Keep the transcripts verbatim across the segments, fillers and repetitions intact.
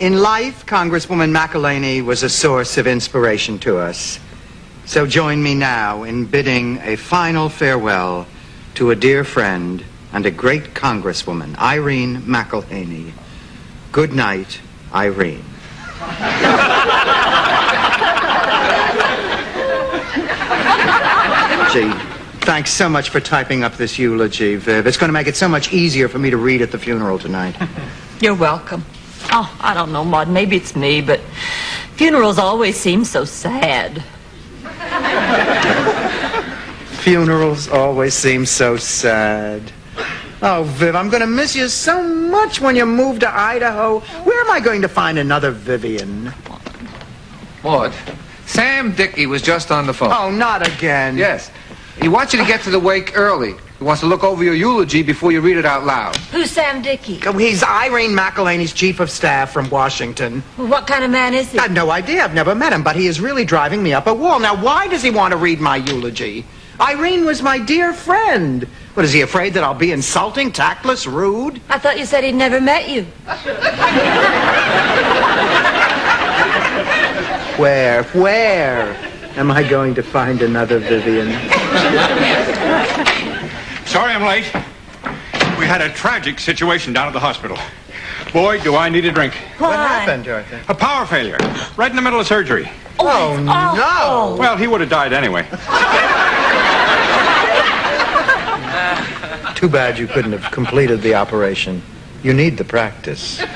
In life, Congresswoman McElhaney was a source of inspiration to us. So join me now in bidding a final farewell to a dear friend and a great Congresswoman, Irene McElhaney. Good night, Irene. Gee, thanks so much for typing up this eulogy, Viv. It's going to make it so much easier for me to read at the funeral tonight. You're welcome. Oh, I don't know, Maud. Maybe it's me, but funerals always seem so sad. Funerals always seem so sad. Oh, Viv, I'm going to miss you so much when you move to Idaho. Where am I going to find another Vivian? Maud, Sam Dickey was just on the phone. Oh, not again. Yes. He wants you to get to the wake early. He wants to look over your eulogy before you read it out loud. Who's Sam Dickey? Oh, he's Irene McElhaney's chief of staff from Washington. Well, what kind of man is he? I have no idea. I've never met him, but he is really driving me up a wall. Now, why does he want to read my eulogy? Irene was my dear friend. What, is he afraid that I'll be insulting, tactless, rude? I thought you said he'd never met you. Where, where am I going to find another Vivian? Sorry I'm late. We had a tragic situation down at the hospital. Boy, do I need a drink. What happened, Arthur? A power failure, right in the middle of surgery. Oh, no. Well, he would have died anyway. Too bad you couldn't have completed the operation. You need the practice. You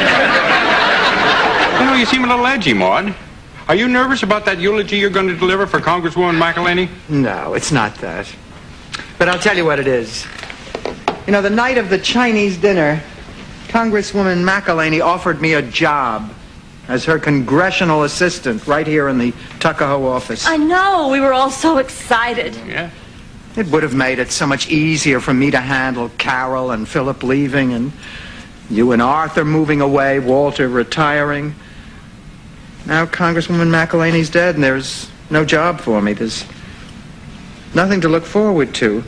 know, you seem a little edgy, Maud. Are you nervous about that eulogy you're going to deliver for Congresswoman McElhaney? No, it's not that. But I'll tell you what it is. You know, the night of the Chinese dinner, Congresswoman McElhaney offered me a job as her congressional assistant right here in the Tuckahoe office. I know. We were all so excited. Yeah. It would have made it so much easier for me to handle Carol and Philip leaving and you and Arthur moving away, Walter retiring. Now Congresswoman McElhaney's dead and there's no job for me. There's nothing to look forward to.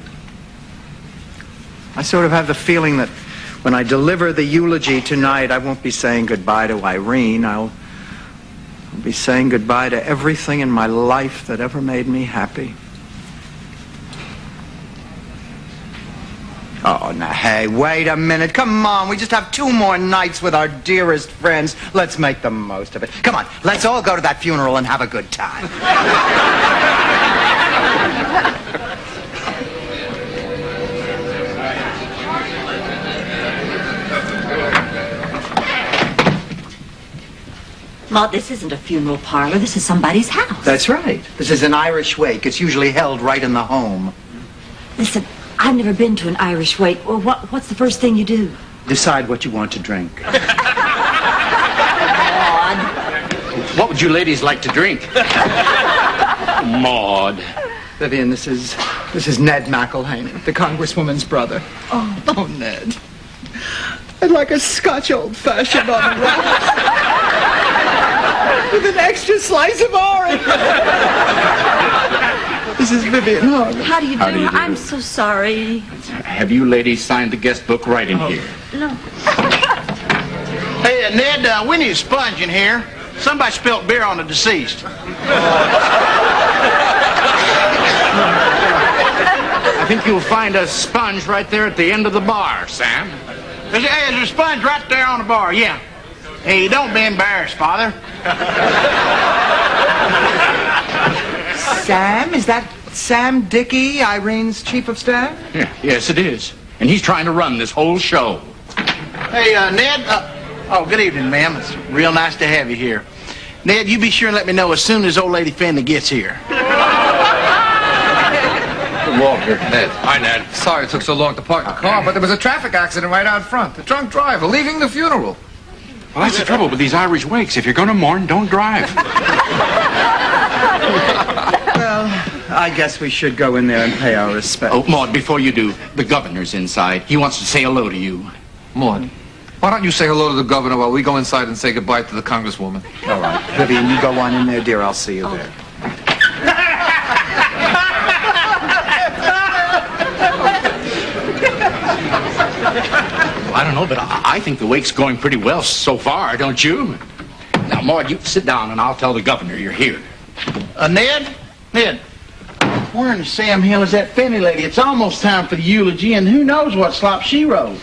I sort of have the feeling that when I deliver the eulogy tonight, I won't be saying goodbye to Irene. I'll, I'll be saying goodbye to everything in my life that ever made me happy. Oh, now, hey, wait a minute. Come on, we just have two more nights with our dearest friends. Let's make the most of it. Come on, let's all go to that funeral and have a good time. Maud, this isn't a funeral parlor. This is somebody's house. That's right. This is an Irish wake. It's usually held right in the home. Listen, I've never been to an Irish wake. Well, what, what's the first thing you do? Decide what you want to drink. Maud. What would you ladies like to drink? Maud. Vivian, this is this is Ned McElhaney, the Congresswoman's brother. Oh, oh, Ned. I'd like a Scotch old-fashioned on the rocks with an extra slice of orange. This is Vivian Hogg. How do you do? How do you do? I'm so sorry. Have you ladies signed the guest book right in Oh. here? No. Hey, uh, Ned, uh, we need a sponge in here. Somebody spilt beer on the deceased. I think you'll find a sponge right there at the end of the bar, Sam. There's, hey, there's a sponge right there on the bar, yeah. Hey, don't be embarrassed, Father. Sam? Is that Sam Dickey, Irene's chief of staff? Yeah, yes, it is. And he's trying to run this whole show. Hey, uh, Ned. Uh, oh, good evening, ma'am. It's real nice to have you here. Ned, you be sure and let me know as soon as old lady Fanny gets here. Walter. Ned. Hi, Ned. Sorry it took so long to park the car, but there was a traffic accident right out front. The drunk driver leaving the funeral. Well, that's the trouble with these Irish wakes. If you're going to mourn, don't drive. Well, I guess we should go in there and pay our respects. Oh, Maud, before you do, the governor's inside. He wants to say hello to you. Maud, why don't you say hello to the governor while we go inside and say goodbye to the congresswoman? All right. Vivian, you go on in there, dear. I'll see you there. Well, I don't know, but I, I think the wake's going pretty well so far, don't you? Now, Maud, you sit down and I'll tell the governor you're here. Uh, Ned? Ned, where in the Sam Hill is that Finney lady? It's almost time for the eulogy, and who knows what slop she wrote.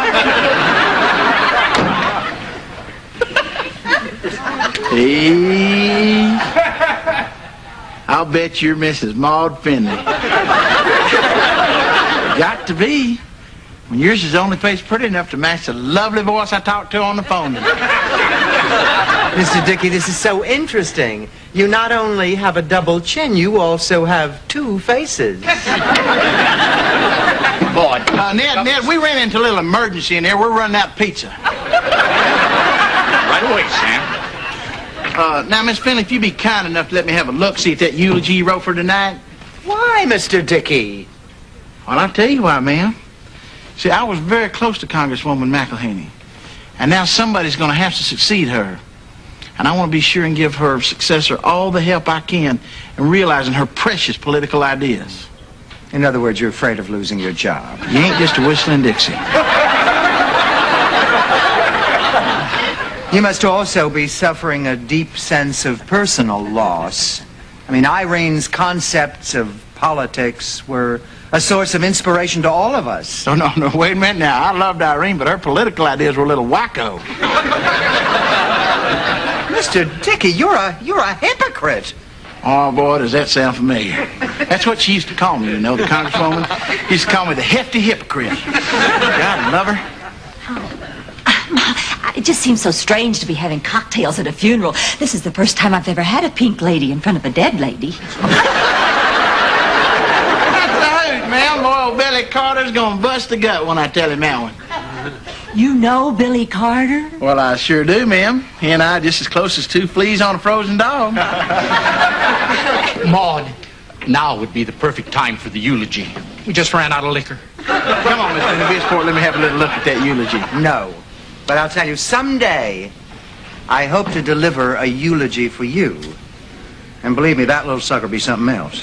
Hey, I'll bet you're Missus Maud Finley. Got to be. When yours is the only face pretty enough to match the lovely voice I talked to on the phone. Mister Dickey, this is so interesting. You not only have a double chin, you also have two faces. Maud. Uh, Ned, Ned, we ran into a little emergency in there. We're running out of pizza. Right away, Sam. Uh, now, Miss Finley, if you'd be kind enough to let me have a look-see at that eulogy you wrote for tonight. Why, Mister Dickey? Well, I'll tell you why, ma'am. See, I was very close to Congresswoman McElhaney, and now somebody's going to have to succeed her. And I want to be sure and give her successor all the help I can in realizing her precious political ideas. In other words, you're afraid of losing your job. You ain't just a whistling Dixie. You must also be suffering a deep sense of personal loss. I mean, Irene's concepts of politics were a source of inspiration to all of us. No, no, no, wait a minute now. I loved Irene, but her political ideas were a little wacko. Mister Dickey, you're a, you're a hypocrite. Oh, boy, does that sound familiar. That's what she used to call me, you know, the Congresswoman. She used to call me the hefty hypocrite. God love her. It just seems so strange to be having cocktails at a funeral. This is the first time I've ever had a pink lady in front of a dead lady. That's the hoot, man. Loyal Billy Carter's gonna bust the gut when I tell him that one. You know Billy Carter? Well, I sure do, ma'am. He and I are just as close as two fleas on a frozen dog. Maud, now would be the perfect time for the eulogy. We just ran out of liquor. Come on, Mister Bisport, let me have a little look at that eulogy. No. But I'll tell you, someday, I hope to deliver a eulogy for you. And believe me, that little sucker will be something else.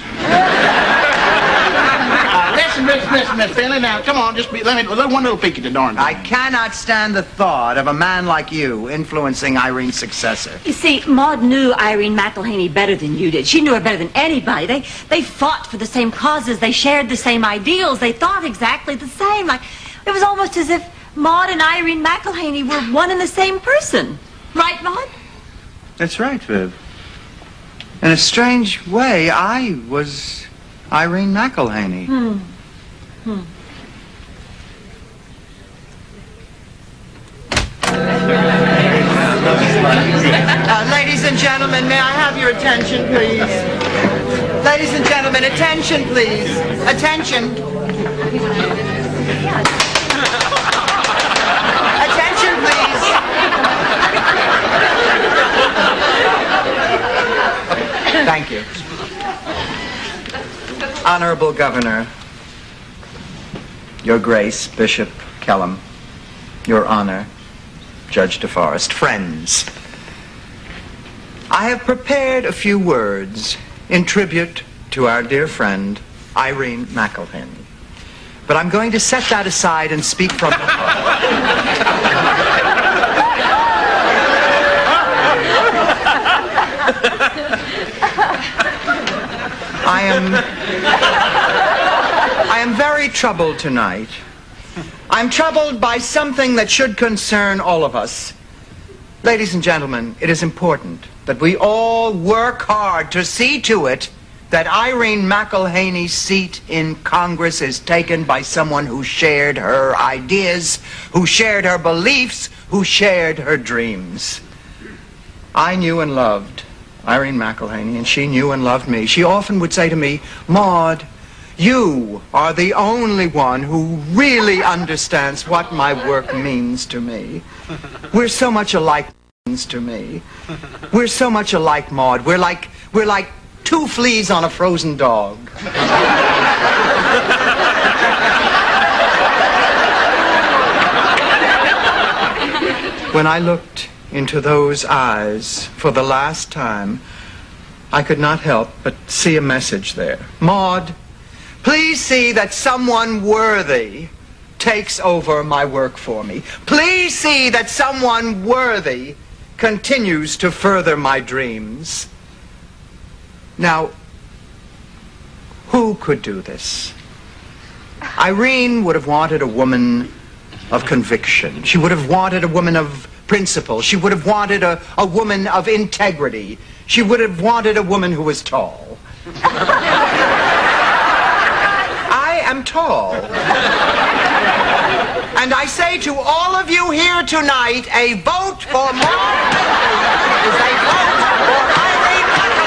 Uh, listen, listen, listen, Miss Finley. Now, come on, just be, let me, one little peek at the darn thing. I cannot stand the thought of a man like you influencing Irene's successor. You see, Maud knew Irene McElhaney better than you did. She knew her better than anybody. They, they fought for the same causes. They shared the same ideals. They thought exactly the same. Like, it was almost as if Maud and Irene McElhaney were one and the same person. Right, Maud? That's right, Viv. In a strange way, I was Irene McElhaney. Hmm. Hmm. Uh, ladies and gentlemen, may I have your attention, please? Ladies and gentlemen, attention, please. Attention. Attention, please. Thank you. Honorable Governor, Your Grace, Bishop Kellum, Your Honor, Judge DeForest, friends, I have prepared a few words in tribute to our dear friend, Irene McElhaney. But I'm going to set that aside and speak from the heart. I am... I am very troubled tonight. I'm troubled by something that should concern all of us. Ladies and gentlemen, it is important that we all work hard to see to it that Irene McElhaney's seat in Congress is taken by someone who shared her ideas, who shared her beliefs, who shared her dreams. I knew and loved Irene McElhaney, and she knew and loved me. She often would say to me, Maud, you are the only one who really understands what my work means to me. We're so much alike to me. We're so much alike, Maud. We're like, we're like two fleas on a frozen dog. When I looked into those eyes for the last time, I could not help but see a message there. Maud, please see that someone worthy takes over my work for me. Please see that someone worthy continues to further my dreams. Now, who could do this? Irene would have wanted a woman of conviction. She would have wanted a woman of principle. She would have wanted a, a woman of integrity. She would have wanted a woman who was tall. I am tall. And I say to all of you here tonight, a vote for Maud is a vote for Irene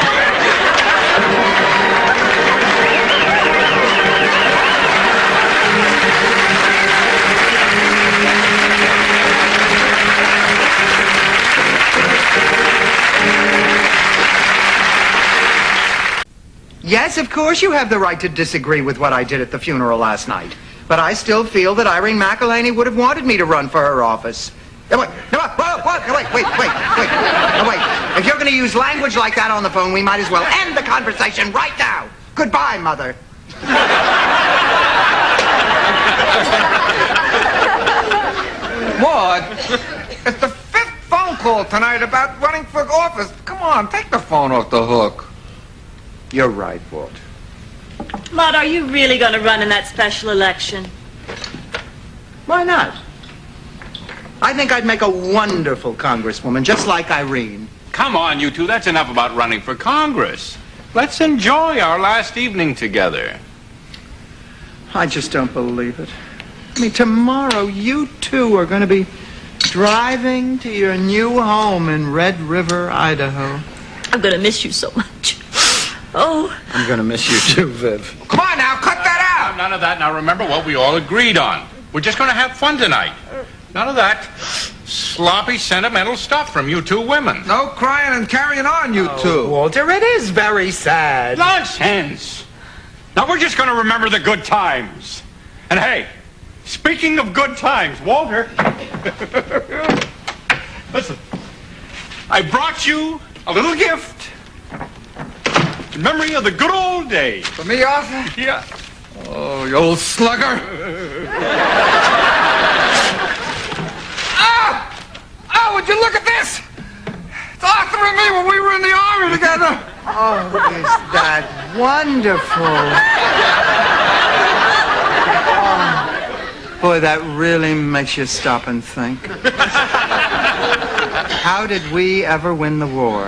Yes, of course you have the right to disagree with what I did at the funeral last night. But I still feel that Irene McElhaney would have wanted me to run for her office. No, wait, no, wait, wait, no, wait, wait, wait, wait, no, wait. If you're going to use language like that on the phone, we might as well end the conversation right now. Goodbye, Mother. Maud, it's the fifth phone call tonight about running for office. Come on, take the phone off the hook. You're right, Walt. Maud, are you really going to run in that special election? Why not? I think I'd make a wonderful congresswoman, just like Irene. Come on, you two. That's enough about running for Congress. Let's enjoy our last evening together. I just don't believe it. I mean, tomorrow you two are going to be driving to your new home in Red River, Idaho. I'm going to miss you so much. Oh. I'm going to miss you too, Viv. Come on now, cut that out. None of that. Now remember what we all agreed on. We're just going to have fun tonight. None of that sloppy, sentimental stuff from you two women. No crying and carrying on, you Oh, two. Walter, it is very sad. Nonsense. Now we're just going to remember the good times. And hey, speaking of good times, Walter, listen, I brought you a little gift in memory of the good old days. For me, Arthur? Yeah. Oh, you old slugger. Ah! Oh, would you look at this? It's Arthur and me when we were in the army together. Oh, is that wonderful. Oh, boy, that really makes you stop and think. How did we ever win the war?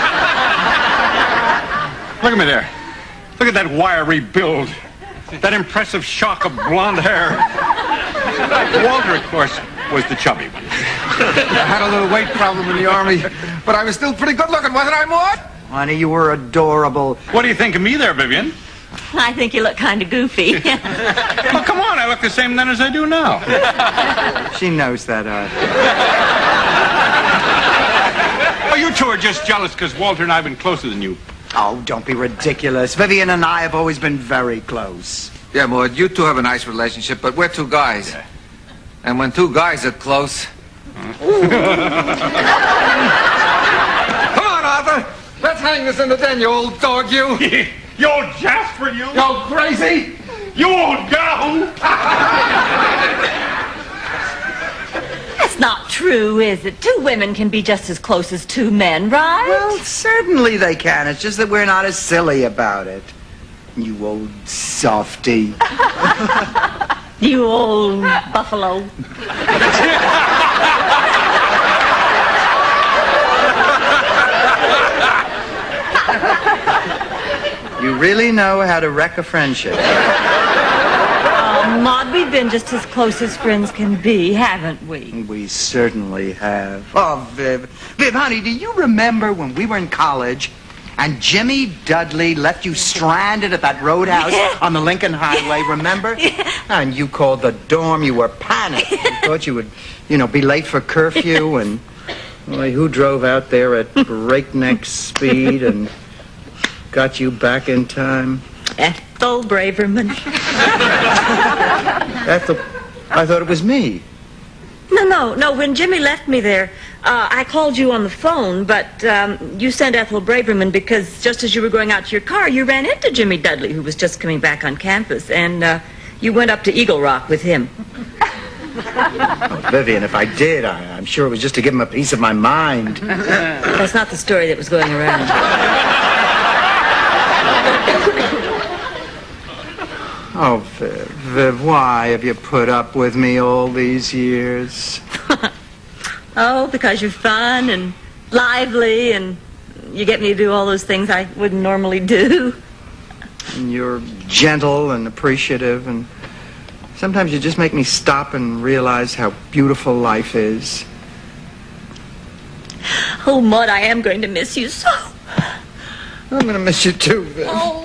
Look at me there. Look at that wiry build. That impressive shock of blonde hair. Walter, of course, was the chubby one. I had a little weight problem in the army, but I was still pretty good looking, wasn't I, Maud? Honey, you were adorable. What do you think of me there, Vivian? I think you look kind of goofy. Well, come on, I look the same then as I do now. She knows that, Art. Oh, you two are just jealous because Walter and I have been closer than you. Oh, don't be ridiculous. Vivian and I have always been very close. Yeah, Maud, you two have a nice relationship, but we're two guys. Yeah. And when two guys are close... Come on, Arthur. Let's hang this in the den, you old dog, you. You old Jasper, you. You old crazy. You old gown. That's not true, is it? Two women can be just as close as two men, right? Well, certainly they can. It's just that we're not as silly about it. You old softy. You old buffalo. You really know how to wreck a friendship. Oh, Maud, we've been just as close as friends can be, haven't we? We certainly have. Oh, Viv. Viv, honey, do you remember when we were in college and Jimmy Dudley left you stranded at that roadhouse Yeah. on the Lincoln Highway, remember? Yeah. And you called the dorm. You were panicked. You thought you would, you know, be late for curfew. And, boy, who drove out there at breakneck speed and got you back in time? Ethel Braverman. Ethel, I thought it was me. No, no, no. When Jimmy left me there, uh, I called you on the phone, but um, you sent Ethel Braverman because just as you were going out to your car, you ran into Jimmy Dudley, who was just coming back on campus, and uh, you went up to Eagle Rock with him. Oh, Vivian, if I did, I, I'm sure it was just to give him a piece of my mind. That's not the story that was going around. Oh, Viv, Viv, why have you put up with me all these years? Oh, because you're fun and lively and you get me to do all those things I wouldn't normally do. And you're gentle and appreciative, and sometimes you just make me stop and realize how beautiful life is. Oh, Maud, I am going to miss you so. I'm going to miss you too, Viv. Oh.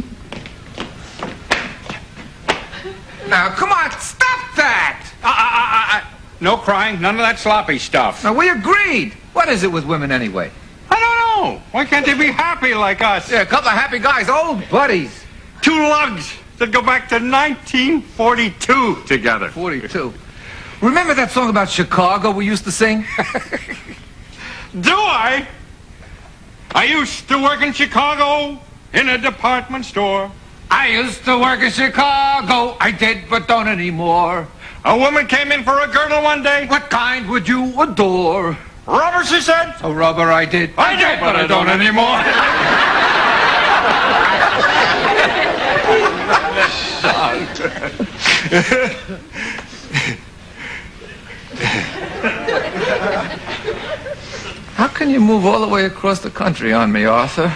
Now, come on, stop that! Uh, uh, uh, uh, no crying, none of that sloppy stuff. Now, we agreed. What is it with women anyway? I don't know. Why can't they be happy like us? Yeah, a couple of happy guys, old buddies. Two lugs that go back to nineteen forty-two together. forty-two. Remember that song about Chicago we used to sing? Do I? I used to work in Chicago in a department store. I used to work in Chicago. I did, but don't anymore. A woman came in for a girdle one day. What kind would you adore? Rubber, she said. A rubber I did. I did, but I don't anymore. How can you move all the way across the country on me, Arthur?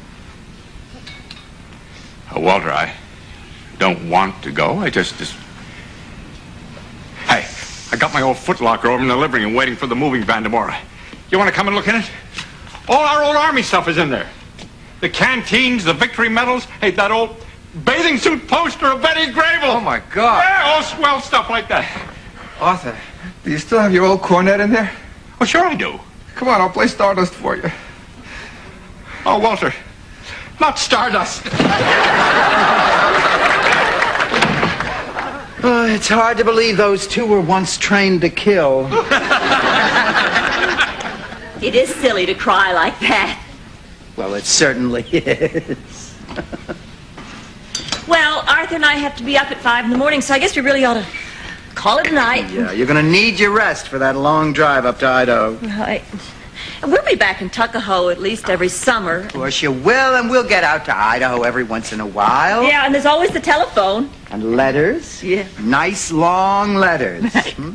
Uh, Walter, I don't want to go. I just, just... Hey, I got my old footlocker over in the living room waiting for the moving van tomorrow. You want to come and look in it? All our old Army stuff is in there. The canteens, the victory medals. Hey, that old bathing suit poster of Betty Grable. Oh, my God. Yeah, all swell stuff like that. Arthur, do you still have your old cornet in there? Oh, sure I do. Come on, I'll play Stardust for you. Oh, Walter, not Stardust. Oh, it's hard to believe those two were once trained to kill. It is silly to cry like that. Well, it certainly is. Well, Arthur and I have to be up at five in the morning, so I guess we really ought to call it a night. Yeah, you're going to need your rest for that long drive up to Idaho. Right. And we'll be back in Tuckahoe at least every summer. Of course you will, and we'll get out to Idaho every once in a while. Yeah, and there's always the telephone. And letters. Yeah. Nice long letters. Hmm?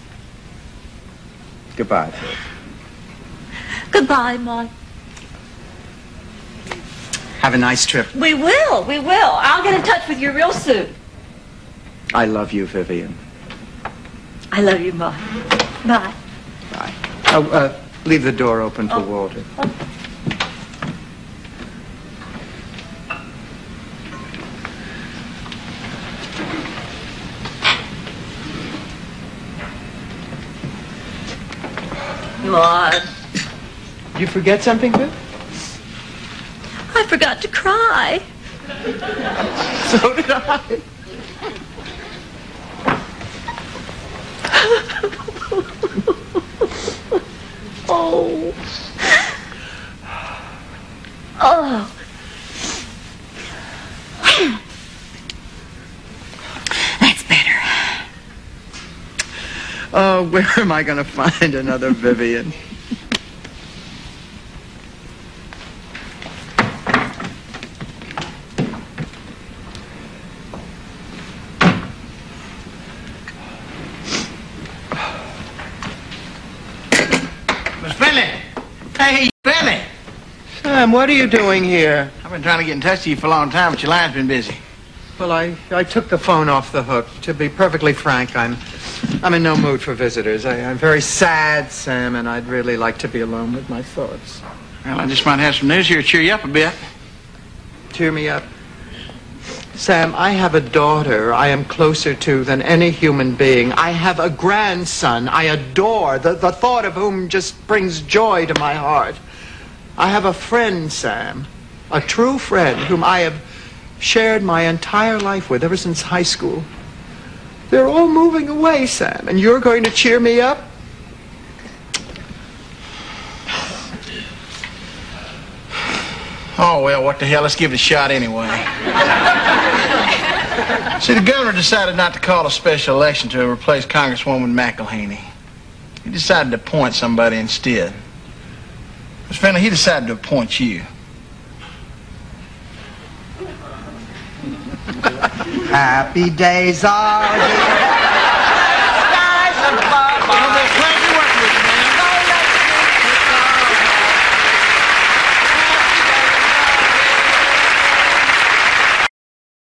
Goodbye, Phil. Goodbye, Maud. Have a nice trip. We will, we will. I'll get in touch with you real soon. I love you, Vivian. I love you, Maud. Bye. Bye. Oh, uh, leave the door open for Oh. Walter. Oh. Maud. Did you forget something, Viv? I forgot to cry. So did I. Oh. Oh. That's better. Oh, where am I going to find another Vivian? Miss Bentley! Hey, Bentley! Sam, what are you doing here? I've been trying to get in touch with you for a long time, but your line's been busy. Well, I, I took the phone off the hook. To be perfectly frank, I'm I'm in no mood for visitors. I, I'm very sad, Sam, and I'd really like to be alone with my thoughts. Well, I just might have some news here to cheer you up a bit. Cheer me up. Sam, I have a daughter I am closer to than any human being. I have a grandson I adore, the, the thought of whom just brings joy to my heart. I have a friend, Sam, a true friend whom I have shared my entire life with ever since high school. They're all moving away, Sam, and you're going to cheer me up? Oh, well, what the hell? Let's give it a shot anyway. See, the governor decided not to call a special election to replace Congresswoman McElhaney. He decided to appoint somebody instead. Mister Finley, he decided to appoint you. Happy days are here.